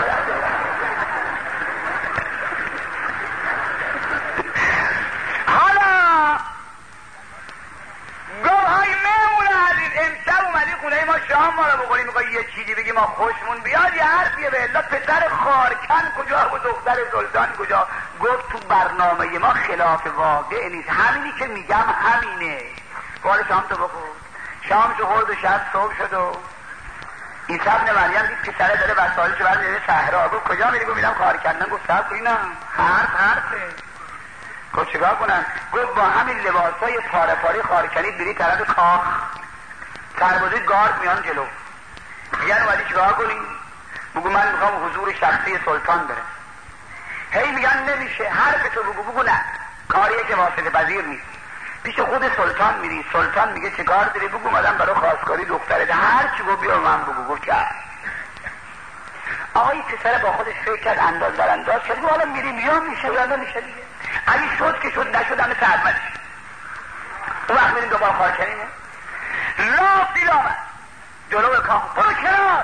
حالا گفت های مهمون عزیز امشب اومدی خونه ما شام ما رو بخوریم، میخوای یه چیزی بگی ما خوشمون بیاد یه حرفیه به الا پسر خارکن سلطان کجا و دختر سلطان کجا؟ گفت تو برنامه ما خلاف واقع نیست، همینی که میگم همینه. بار شام تو بخور. شام تو خورد و شب صبح شد و عیسی ابن مریم دید که سره داره وسایلش برد میره صحرا. گفت کجا میری؟ گفت میرم کار کردن. گفت صبر کن اینم حرف حرفه. گفت چیکار کنم؟ گفت با همین لباسای پاره پاره خار کنید بری طرف کاخ، سربازی گارد میان جلو، میگن اومدی چیکار کنی؟ بگو من میخوام حضور شخصی سلطان برم. هی میگن نمیشه، حرف تو بگو. بگو نه، کاریه که واسطه پذیر نیست. پیش خود سلطان میری، سلطان میگه چه کار داری؟ بگو اومدم برای خواستگاری دخترت. هر چی گفت بیا من بگو. گفت چه؟ آقای پسر با خودش فکر کرد، انداز بر انداز کرد. حالا میریم یا میشه یا نمیشه دیگه. اگه شد که شد، نشد همه سرمش. اون وقت میریم دوباره خواهر کنیم. لاف دید آمد جلو کاخ. برو کنار.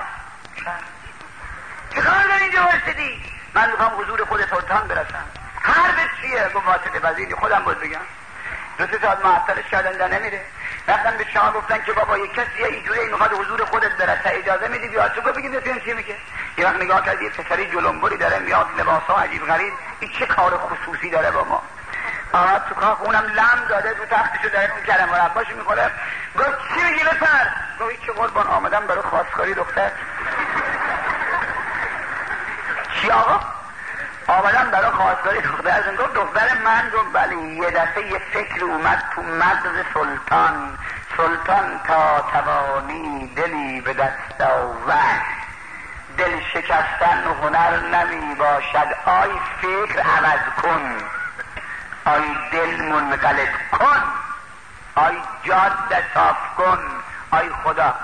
چه کار داری اینجا ورسیدی؟ من میخوام حضور خود سلطان برسم. حرفت چیه؟ گفت واسطه پذیری. خودم باید بگم. دو سه ساعت معطلش کردن در نمیره. رفتن به شاه گفتن که بابا یک کسی اینجوری میخواد حضور خودت برسه، اجازه میدی بیاد؟ تو گفت بگید ببین چی میگه. یه وقت نگاه کرد یه پسری جلنبری داره میاد، لباسا عجیب غریب، این چه کار خصوصی داره با ما؟ آمد تو کاخ، اونم لم داده رو تختشو داره اون کلم مرباشو میخوره. گفت چی میگی بپر؟ گفت چه قربان آمدم برای خواستگاری دختر. چی آقا؟ آمدم برای خواستگاری دختر. گفت دختر من. گفت بله. یه دفعه یه فکر اومد تو مغز سلطان. سلطان تا توانی دلی به دست آورد، دل شکستن هنر نمی باشد. آی فکر عوض کن، آی دل منقلب کن، آی جاده صاف کن، آی خدا.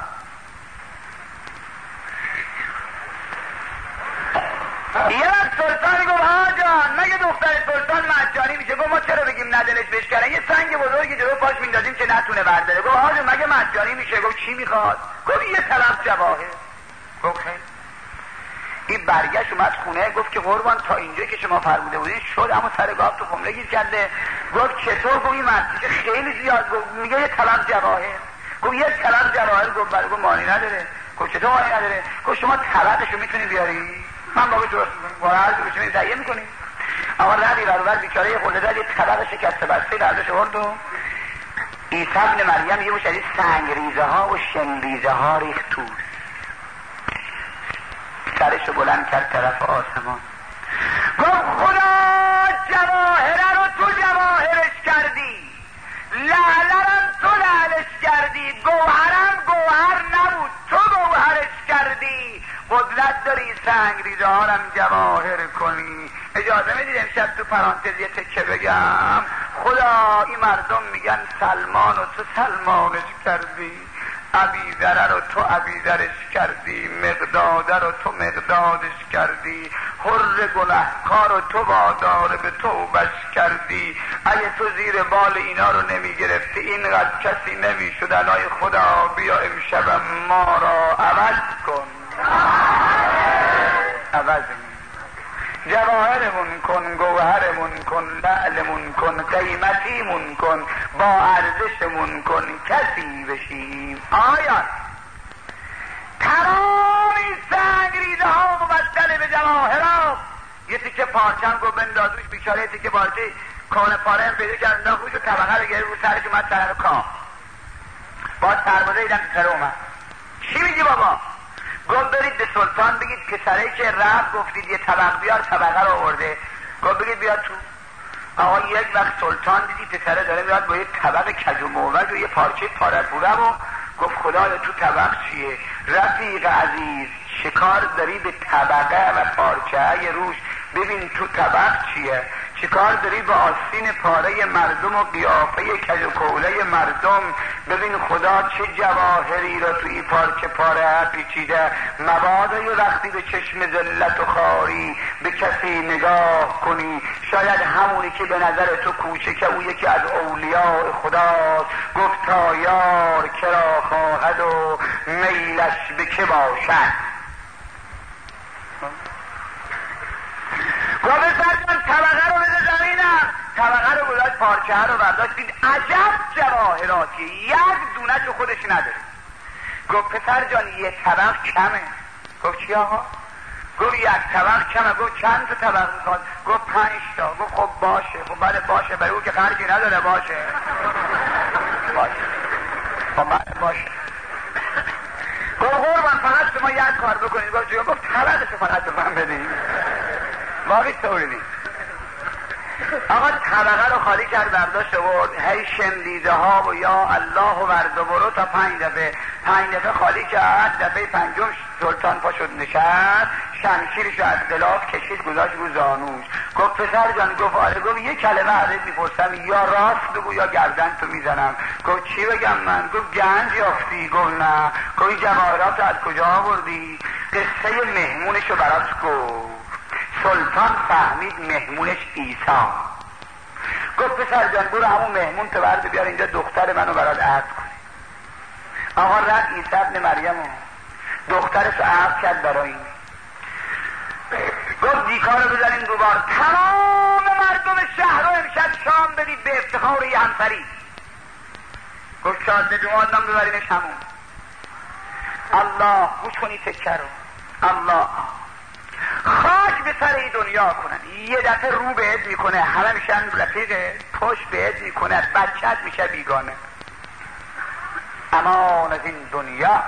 یه وقت سلطانی گفت آجان مگه دختر سلطان مجانی میشه؟ گفت ما چرا بگیم نه دلش بشکنه؟ یه سنگ بزرگی جلو پاش میندازیم که نتونه برداره. گفت آجان مگه مجانی میشه؟ گفت چی میخواد؟ گفت یه طرف جواهر. گفت خیلی. این برگشت اومد خونه. گفت که قربان تا اینجا که شما فرموده بودید شد، اما سر گاب تو خمره گیر کرده. گفت چطور؟ گفت این مرتیشه خیلی زیاد. گفت میگه یه طرف جواهر. گفت یه طرف جواهر. گفت برای گفت مانی نداره. گفت چطور مانی نداره؟ گفت شما طرفشو میتونی بیاری؟ من بابا درست میکنم عرض بشونید تهیه میکنیم. اما ردی برابر بیچاره یه خورده داد یه طبق شکسته بسته دردش ورد و عیسی ابن مریم یه مشهدی سنگ ریزه ها و شن ریزه ها ریخت تو، سرشو بلند کرد طرف آسمان. گفت خدا جواهره رو تو جواهرش کردی، لعلرم تو لعلش کردی، گوهرم گوهر نبود تو گوهرش کردی. قدرت داری سنگ ریزه هارم جواهر کنی. اجازه میدید امشب تو پرانتز یه تکه بگم؟ خدا این مردم میگن سلمان و تو سلمانش کردی، عبیدره رو تو عبیدرش کردی، مقداده رو تو مقدادش کردی، حر گنهکار رو تو وادار به توبش کردی. اگه تو زیر بال اینا رو نمی گرفتی اینقدر کسی نمی شد. الهی خدا بیا امشب ما را عوض کن، عوض جواهرمون کن، گوهرمون کن، لعلمون کن، قیمتیمون کن، با ارزشمون کن، کسی بشیم. آیا تمام این سنگ ریزه ها مبدل به جواهرات؟ یه تیکه پارچم گو بندازوش بیچاره، یه تیکه پارچه کان پاره هم پیدا کرد انداختوش و طبقه رو گرفت رو سرش اومد طرف کام. با سربازه دیدم پسره اومد. چی میگی بابا؟ گفت برید به سلطان بگید پسره که رفت گفتید یه طبق بیار، طبقه رو آورده. گفت بگید بیاد تو. آقا یک وقت سلطان دیدی پسره داره میاد با یه طبق کج و موج و یه پارچه پاره پوره و گفت خدایا تو طبق چیه؟ رفیق عزیز شکار داری به طبقه و پارچه یه روش، ببین تو طبق چیه؟ چیکار داری با آستین پاره مردم و قیافه کج و کوله مردم؟ ببین خدا چه جواهری را توی پارچه پاره پیچیده. مبادا یه وقتی به چشم ذلت و خاری به کسی نگاه کنی، شاید همونی که به نظر تو کوچکه او یکی از اولیاء خداست. گفت تا یار کرا خواهد و میلش به که باشد. گفت سرجان طبقه رو بده زمینم. طبقه رو گذاشت، پارچه رو برداشت، دید عجب جواهراتی، یک دونه تو خودش نداره. گفت پسر جان یه طبق کمه. گفت چی آقا؟ گفت یک طبق کمه. گفت چند تا طبق میخواد؟ گفت پنج تا. گفت خب باشه. خب بله باشه، برای او که خرجی نداره. باشه باشه خب بله باشه. گفت قربان فقط شما یک کار بکنید. گفت چیکار؟ گفت طبقشو فقط به من بدید. واقعی طوری نیست. آقا طبقه رو خالی کرد، برداشت بود، هی شندیده ها و یا الله و ورد و برو تا پنج دفعه پنج دفعه خالی کرد. دفعه پنجم سلطان پا شد نشست، شمشیرش از غلاف کشید گذاشت رو زانوش. گفت پسر جان. گفت آره. گفت یه کلمه ازت میپرسم، یا راست بگو یا گردن تو میزنم. گفت چی بگم من؟ گفت گنج یافتی؟ گفت نه. گفت این جواهرات از کجا آوردی؟ قصه مهمونشو برات گفت. سلطان فهمید مهمونش عیسی. گفت پسر جان برو همون مهمون تو برد بیار اینجا، دختر منو برات عهد کنی. آقا رد عیسی ابن مریم دخترش عهد کرد برای این. گفت دیکا رو بزنین دوبار، تمام مردم شهر رو امشب شام بدید به افتخار یه همسری. گفت شاده جمعات نام ببرینش همون. الله گوش کنی تکه رو. الله خاک به سر این دنیا کنن. یه دفعه رو بهت میکنه، همه میشن رفیقه، پشت بهت میکنه، بچت میشه بیگانه. امان از این دنیا.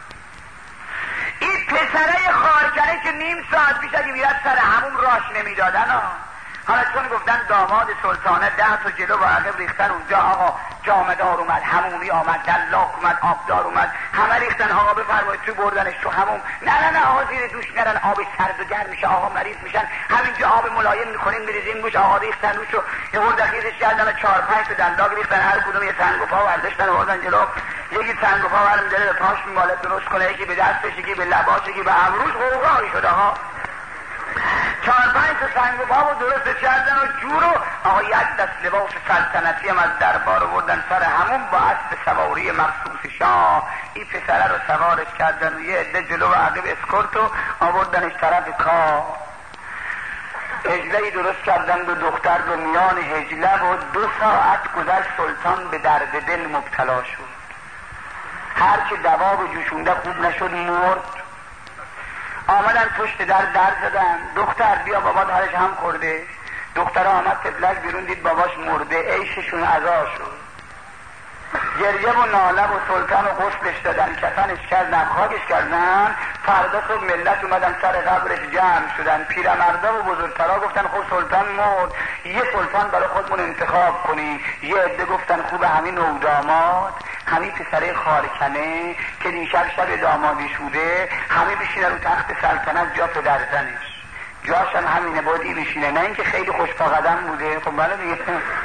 این پسره خارکنه که نیم ساعت پیش اگه میرد سر همون راش نمیدادن ها. حالا چون گفتن داماد سلطانه ده تا جلو و عقب ریختن اونجا. آقا جامدار اومد، همومی آمد، دلاک اومد، آبدار اومد، همه ریختن. آقا بفرمایید تو بردنش تو هموم. نه نه نه آقا زیر دوش نرن، آب سرد و گرم میشه، آقا مریض میشن. همینجا آب ملایم میکنیم میریزیم گوش. آقا ریختن روشو یه وردخیزش کردن، چهار پنج تا دلاک ریختن، هر کدوم یه سنگ و پا برداشتن آوردن جلو. یکی سنگ و پا برمی داره به پاش میماله درست کنه، یکی به دستش، یکی به لباش، یکی به ابروش. غوغایی شد آقا. چهار پنج تا سنگ و پا و درست کردن و جورو. آقا یک دست لباس سلطنتی هم از دربار آوردن سر همون با اسب سواری مخصوص شاه. این پسره رو سوارش کردن و یه عده جلو و عقب اسکورتو آوردنش طرف کار. هجله‌ای درست کردن دو دختر به میان هجله و دو ساعت گذشت. سلطان به درد دل مبتلا شد. هر که دوا به جوشونده خوب نشد مرد. آمدن پشت در در زدن، دختر بیا بابات حالش هم خورده. دختر آمد تبلک بیرون دید باباش مرده. عیششون عزا شد. گریه و ناله و سلطان و غسلش دادن، کفنش کردن، خاکش کردن. فردا صبح ملت اومدن سر قبرش جمع شدن. پیرمردا و بزرگترا گفتن خب سلطان مرد، یه سلطان برای خودمون انتخاب کنیم. یه عده گفتن خوب همین نوداماد، همین پسره خارکنه که دیشب شب دامادی شده، همه بشینه رو تخت سلطنت جا پدر زنش. جاش هم همینه بودی بشینه، نه اینکه خیلی خوش پا قدم بوده. خب بله دیگه.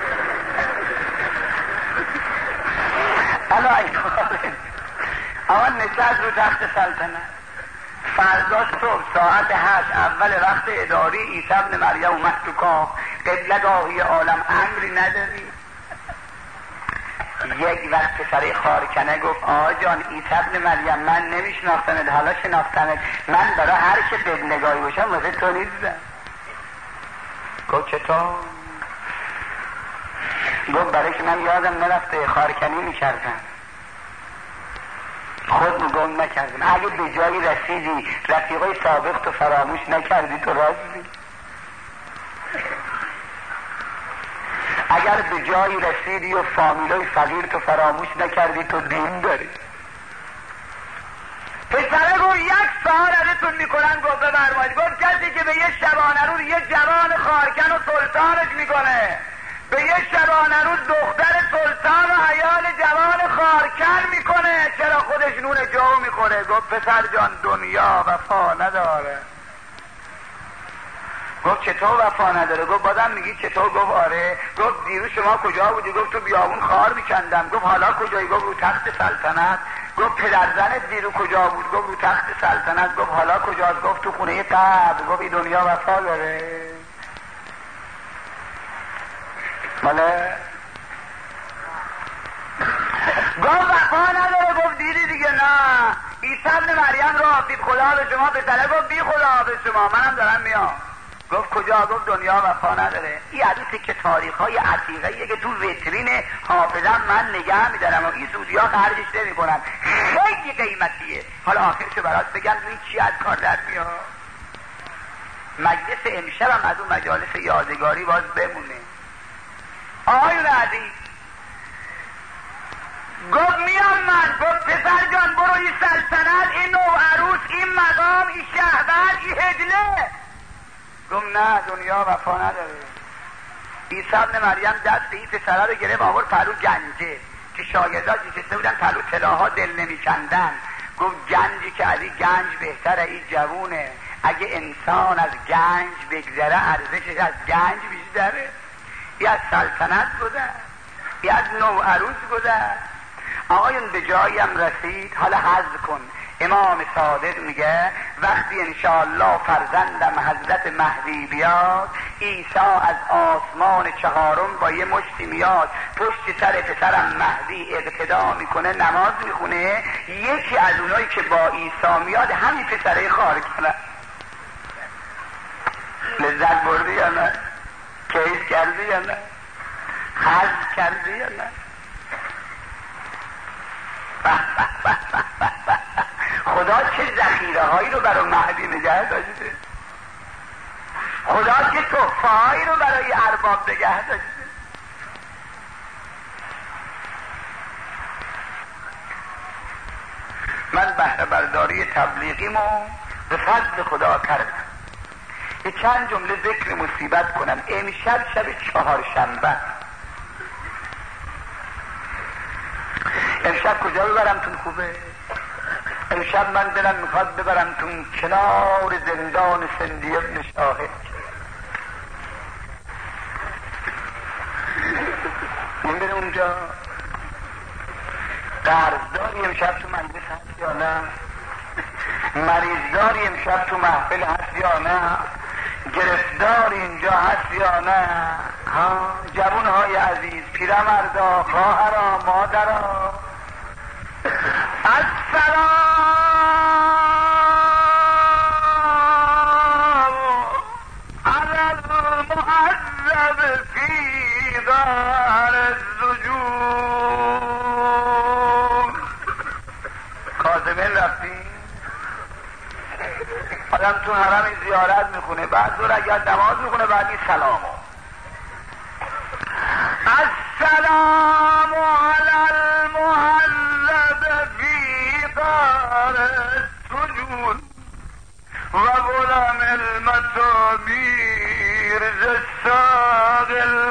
الا این حاله آقا نشست رو تخت سلطنت. فردا صبح ساعت هشت اول وقت اداری عیسی ابن مریم اومد تو کاخ. قبلگاهی عالم امری نداری. یک وقت پسره خارکنه گفت آقا جان عیسی ابن مریم من نمیشناختمت، حالا شناختمت. من برای هر که قبلگاهی باشم واسه تو نیستم. گفت چطور؟ گفت برای که من یادم نرفته خارکنی میکردم، خود گم نکردم. اگه به جایی رسیدی رفیقای سابق تو فراموش نکردی تو راستی. اگر به جایی رسیدی و فامیلای فقیر تو فراموش نکردی تو دین داری. پسره گفت یک سال ازتون میکنن. گفت بفرمایید. گفت کسی که به یه شبانه روز یه جوان خارکن و سلطانش میکنه، به یه شبانه روز دختر سلطان و عیال جوان خارکن میکنه، چرا خودش نون جو میخوره؟ گفت پسر جان دنیا وفا نداره. گفت چطور وفا نداره؟ گفت بازم میگی چطور؟ گفت آره. گفت دیروز شما کجا بودی؟ گفت تو بیابون خار میکندم. گفت حالا کجایی؟ گفت رو تخت سلطنت. گفت پدرزنت دیروز کجا بود؟ گفت رو تخت سلطنت. گفت حالا کجاست؟ گفت تو خونه قبر. گفت این دنیا وفا داره؟ ماله گفت وفا نداره. گفت دیدی دیگه. نه عیسی ابن مریم رو آفید خدا به شما. پسره گفت بی خدا به شما، منم دارم میام. گفت کجا؟ گفت دنیا وفا نداره. این عروسی که تاریخ های عتیقه‌ایه که تو ویترین حافظم من نگه میدارم و این سعودی ها خرجش نمی کنن. خیلی قیمتیه. حالا آخرشو برات بگم این چی از کار در میاد. مجلس امشب هم از اون مجالس یادگاری باز بمونه. آقایون عزیز گفت میام من، گفت پسر جان برو این سلطنت، این نو عروس، این مقام، این شهبر، این هجله. گفت نه دنیا وفا نداره. عیسی ابن مریم دست این پسره رو گرفت آورد پلو گنجه که شاگرداش نشسته بودن پلو طلاها دل نمیکندن. گفت گنجی که از این گنج بهتره، این جوونه. اگه انسان از گنج بگذره ارزشش از گنج بیشتره. این از سلطنت گذشت، این از نو عروس گذشت. آقایون به جایی هم رسید. حالا حذف کن. امام صادق میگه وقتی انشاءالله فرزندم حضرت مهدی بیاد، عیسی از آسمان چهارم با یه مشتی میاد پشت سر پسرم مهدی اقتدا میکنه، نماز میخونه. یکی از اونایی که با عیسی میاد همین پسره خار کنه. لذت بردی یا نه؟ کیف کردی یا نه؟ حذف کردی یا نه؟ خدا چه ذخیره هایی رو برای مهدی نگه داشته، خدا چه تحفه هایی رو برای ارباب نگه داشته. من بهره برداری تبلیغیمو به فضل خدا کردم. یه چند جمله ذکر مصیبت کنم. امشب شب چهارشنبه، امشب کجا ببرمتون خوبه؟ امشب من دلم میخواد ببرمتون کنار زندان سندی ابن شاهد. من برم اونجا. قرضداری امشب تو مجلس هست یا نه؟ مریضداری امشب تو محفل هست یا نه؟ گرفتار اینجا هست یا نه؟ ها جوان های عزیز، پیرمردا، خواهرا، مادرا، السلام علی المعذب فی دار السجون. کاظمین رفتیم. آدم تو حرم زیارت میکنه، بعد دور اگر نماز میکنه، بعدی سلامو السلام علی المعذب فی دار السجون و غلام المطابیر زساق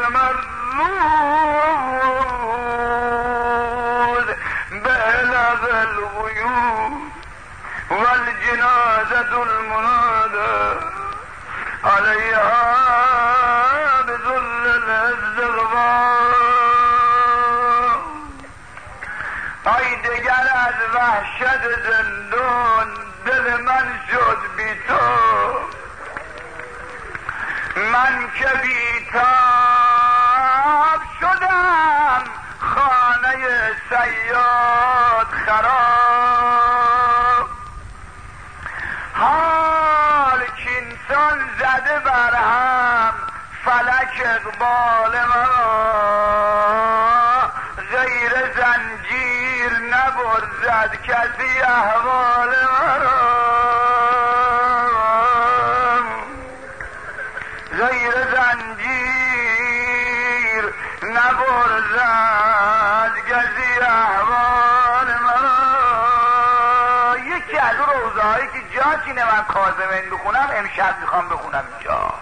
المرود بلغ الغیوب والجنازة المنادى عليها بذل الاستغفار. ای دگر از وحشت زندان دل من شد بی تو، من که بیتاب شدم خانه صیاد خراب. حال کینسان زده بر هم فلک اقبال مرا، غیر زنجیر نبرزد کسی احوال مرا، غیر زنجیر نبرزد کسی احوال مرا. یکی از اون روزهایی که جاشینه من کاظمین بخونم امشب میخوام بخونم اینجا.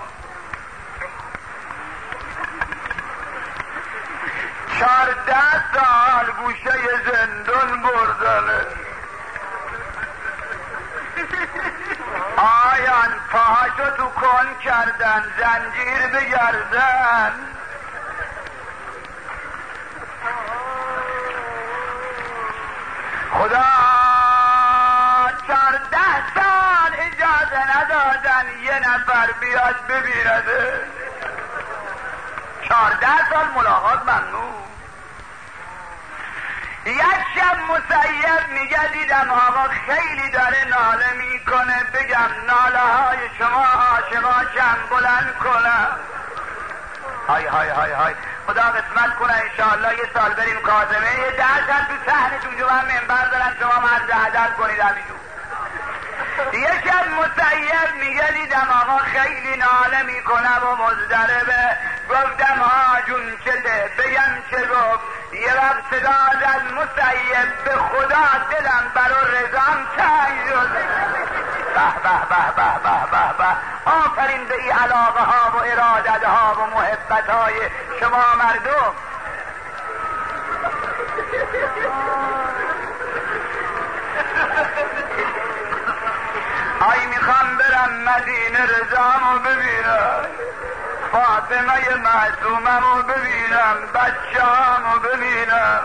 چارده سال گوشه زندان بردنه، آیان پاهاشو تو کن کردن، زنجیر بگردن. خدا چارده سال اجازه ندادن یه نفر بیاد ببینده. چارده سال ملاقات ممنوع. یک شب مسیب میگه دیدم آقا خیلی داره ناله میکنه، بگم ناله های شما عاشقاشم بلند کنم. های های های های خدا قسمت کنه انشاءالله یه سال بریم کاظمه، یه ده سال تو صحنتون جو هم منبر دارن، شما مرز عدد کنید همینجور. یکم مسیب میگه دیدم آقا خیلی ناله میکنه و مضطربه. گفتم ها جون چته بگم چه گفت؟ یه وقت صدا از مسیب به خدا دلم برا رضام تنگ شد. به به به به به به به. آفرین به این علاقه ها و ارادت ها و محبت های شما مردم. آی میخوام برم مدینه رضامو ببینم، فاطمه معصوممو ببینم، بچه‌هامو ببینم.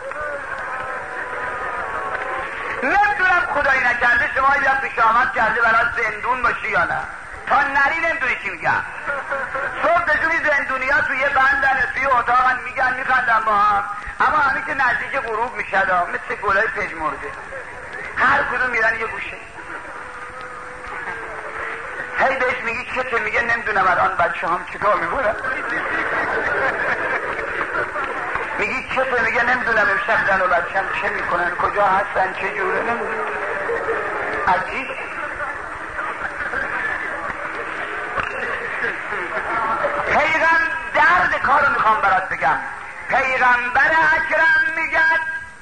نمیدونم خدایی نکرده شما یه پیش آمد کرده برای زندون باشی یا نه. تا نری نمیدونی چی میگم. صبح دشونی زندونی ها توی بندن توی اتاقن میگن میخندن با هم، اما همین که نزدیک غروب میشد مثل گلای پژمرده هر کدوم میرن یه گوشه. هی بهش میگی چته؟ میگه نمیدونم الان بچه هم چیکار میکنن. میگی چته؟ میگه نمیدونم امشب زن و بچه هم چه میکنن، کجا هستن، چه جوره، نمیدونم. عجیب. پیغمبر درد کارو میخوام برات بگم. پیغمبر اکرم میگد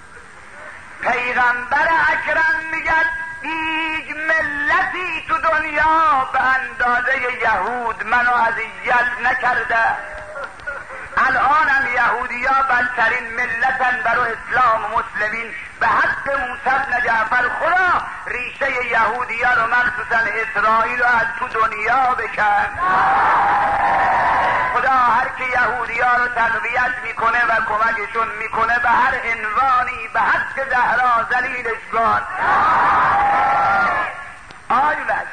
پیغمبر اکرم میگد هیچ ملتی تو دنیا به اندازه یهود منو اذیت نکرده. الانم یهودی ها بدترین ملتن برای اسلام و مسلمین. به حق موسی بن جعفر خدا ریشه یهودی ها رو مخصوصا اسرائیل رو از تو دنیا بکن. خدا هر که یهودی ها رو تقویت میکنه و کمکشون میکنه به هر عنوانی به حق زهرا ذلیلش کن. آیوز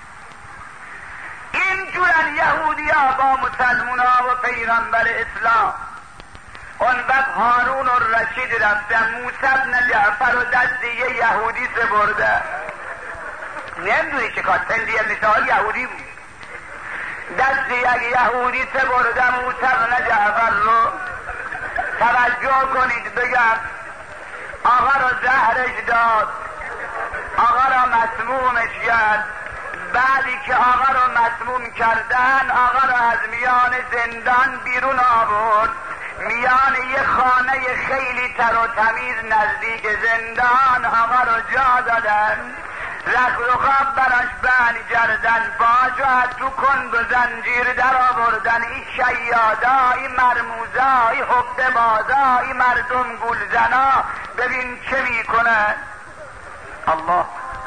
این جورن یهودی ها با مسلمان ها و پیغمبر اسلام. اون وقت هارون الرشید رفته موسی بن جعفر و دست یه یهودی سپرده. نمیدونی چه کار، سندی مثال یهودی بود. دست یک یهودی سپرده موسی بن جعفر رو. توجه کنید بگم، آقا رو زهرش داد، آقا را مسمومش کرد. بعدی که آقا رو مسموم کردن آقا را از میان زندان بیرون آورد، میان یه خانه خیلی تر و تمیز نزدیک زندان آقا رو جا دادن. رخت و خواب براش بند کردن، باجو از تو کند و زنجیر در آوردن. این شیادا، این مرموزا، این حقه بازا، این مردم گلزنا، ببین چه میکنن. الله.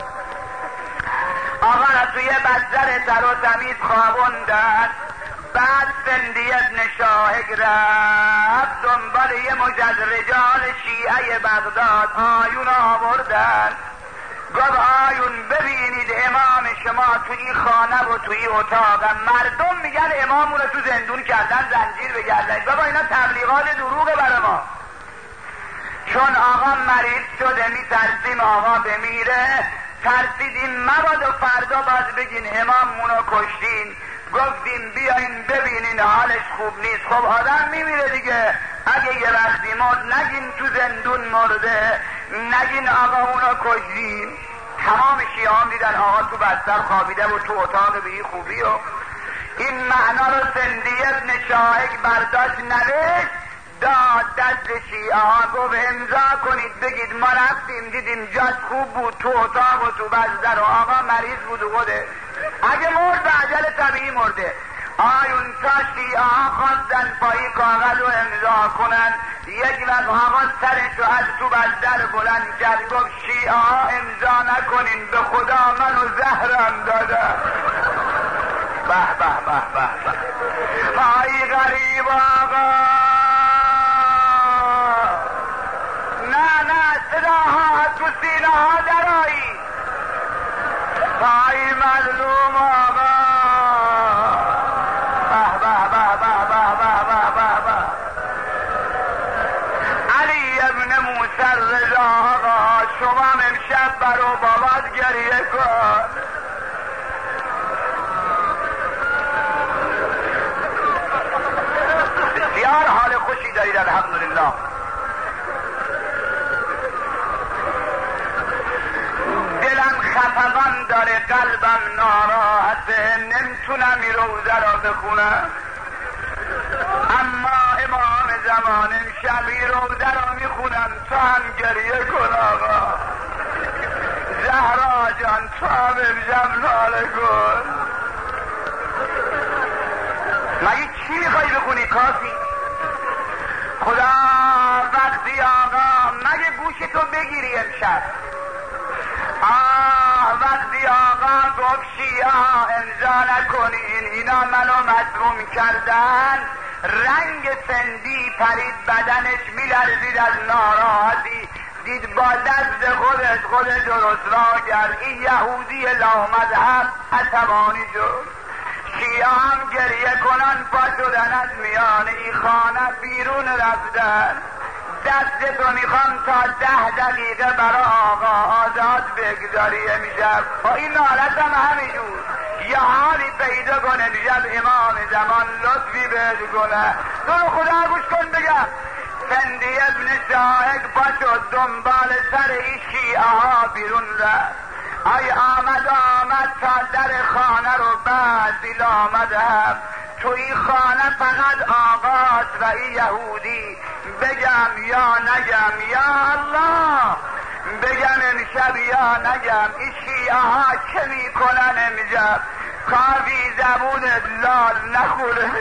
آقا را توی بستر تر و تمیز خوابوندن. بعد سندی ابن شاهق رفت دنبال یه مجد رجال شیعه بغداد. آیون آوردن، گفت آیون ببینید امام شما توی این خانه و توی اتاق. مردم میگن امامون رو تو زندون کردن، زنجیر بگردن. بابا اینا تبلیغات دروغه برای ما. چون آقا مریض شده میترسیم آقا بمیره، ترسیدیم مبادا فردا باز بگین امامونو کشتین. گفتیم بیاین ببینین حالش خوب نیست. خب آدم میمیره دیگه، اگه یه وقتی مرد نگین تو زندون مرده، نگین آقا اونو کشتیم. تمام شیعه هم دیدن آقا تو بستر خوابیده و تو اتاق به این خوبی. و این معنا رو سندی ابن شاهق برداشت نوشت، داد دست شیعه ها، گفت امضا کنید بگید ما رفتیم دیدیم جاش خوب بود تو اتاق و تو بستر و آقا مریض بود و خوده. اگه مرد به عجل طبیعی مرده. آیون تا شیعه ها خواستن پایی کاغذ رو امضا کنن، یک وقت آقا سرش رو از تو بستر بلند کرد، گفت شیعه ها امضا نکنین، به خدا منو زهرم دادن. به به به به به. آی غریب آقا، نه نه صداها تو سینه ها درایی. آی مظلوم آقا، به به به به به به به به. علی ابن موسی رضا آقا، شما امشب برو بابات گریه کن. بسیار حال خوشی دارید الحمدلله. دلم خفقان داره قلبم ناراحته، نمیتونم این روزه را بخونم. اما امام زمان امشب این روزه را میخونم، تو هم گریه کن آقا. زهرا جان تو هم امشب ناله کن. مگه چی میخوای بخونی؟ کافی. خدا وقتی آقا مگه گوشتو بگیری امشب. آه وقتی آقا گفت شیعه امضا نکنین، اینا منو مظلوم کردن، رنگ سندی پرید، بدنش میلرزید از ناراحتی. دید با دست خودش خودش رسوا کرد. این یهودی لامذهب عصبانی شد. شیعه هم گریه کنن پا شدن از میان این خانه بیرون رفتن. دستتو میخوام تا ده دقیقه برای آقا آزاد بگذاری امشب. با این حالت هم همینجور یه حالی پیدا کنه امشب امام زمان لطفی بهش کنه. تو خدا گوش کن بگم. سندی ابن شاهق با شد دنبال سر این شیعه ها بیرون رفت. ای آمد آمد تا در خانه رو بعد آمد هم تو این خانه فقط آقاست و این یهودی. بگم یا نگم؟ یا الله بگم امشب یا نگم؟ این شیعه ها چه میکنن امشب؟ کافی زبون لال نخوره.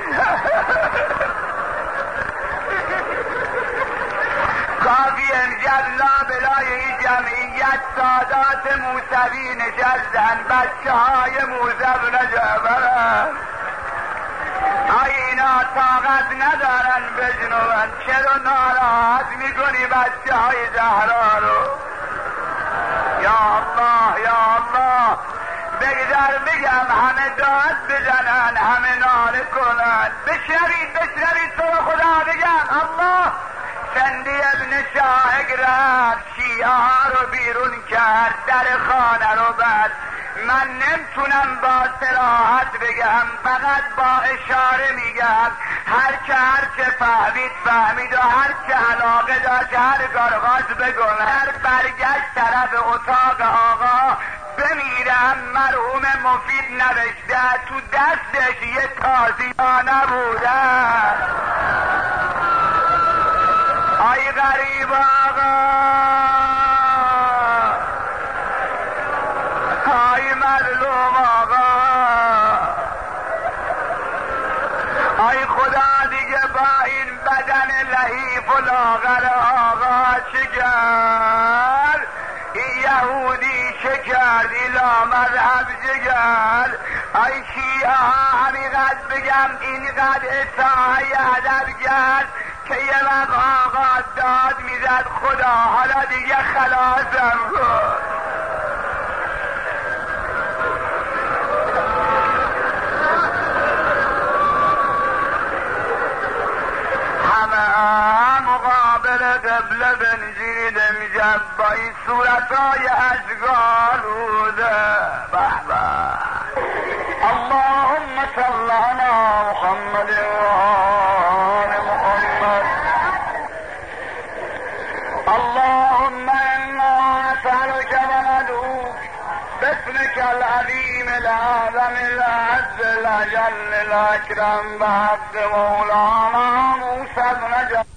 کافی امشب لا بلای این جمعیت سادات موسوی نشستن، بچه های موسو نجابرن. آی اینا طاقت ندارن بجنون، چرا ناراحت میکنی بچه های زهرا رو؟ یا الله یا الله بگذار بگم همه داد بزنن، همه ناله کنن. بشنوید بشنوید تو خدا بگم. الله سندی ابن شاهق رفت شیعه ها رو بیرون کرد، در خانه رو بست. من نمیتونم با صراحت بگم، فقط با اشاره میگم. هر که هر چه فهمید فهمید و هر چه علاقه داشت هر کار خواست بکنه. هر برگشت طرف اتاق آقا بمیرم. مرحوم مفید نوشته تو دستش یه تازیانه بودن. آی غریب آقا، آی مظلوم آقا، آی خدا دیگه با این بدن لحیف و لاغر آقا چه کرد؟ این یهودی چه کرد؟ این لامذهب چه کرد؟ آی شیعه ها حقیقت بگم اینقدر اصاحه ادب کرد که یه وقت آقا داد میزد خدا حالا دیگه خلاصم کن. همه مقابل قبله بنشینید امشب با این صورتهای اشغالوده. به به. اللهم صل علی محمد و آل محمد. اللهم انا نسألك وندعوك باسمك العظيم الأعظم الأعز الأجل الأكرم بحق مولانا موسى بن جعفر